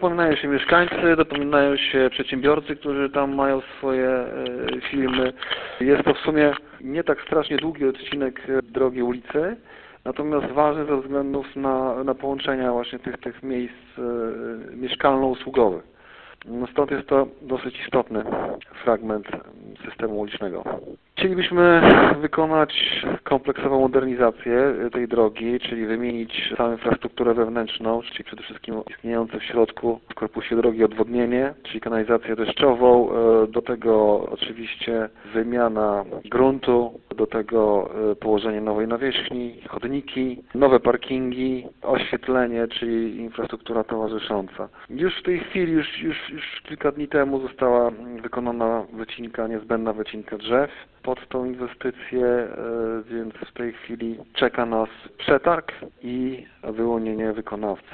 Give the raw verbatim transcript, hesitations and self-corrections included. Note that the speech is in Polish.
dopominają się mieszkańcy, dopominają się przedsiębiorcy, którzy tam mają swoje e, firmy. Jest to w sumie nie tak strasznie długi odcinek drogi ulicy, natomiast ważny ze względów na, na połączenia właśnie tych, tych miejsc e, mieszkalno-usługowych. No stąd jest to dosyć istotny fragment systemu ulicznego. Chcielibyśmy wykonać kompleksową modernizację tej drogi, czyli wymienić całą infrastrukturę wewnętrzną, czyli przede wszystkim istniejące w środku w korpusie drogi odwodnienie, czyli kanalizację deszczową, do tego oczywiście wymiana gruntu, do tego położenie nowej nawierzchni, chodniki, nowe parkingi, oświetlenie, czyli infrastruktura towarzysząca. Już w tej chwili, już, już, już kilka dni temu została wykonana wycinka, niezbędna wycinka drzew pod tą inwestycję, więc w tej chwili czeka nas przetarg i wyłonienie wykonawcy.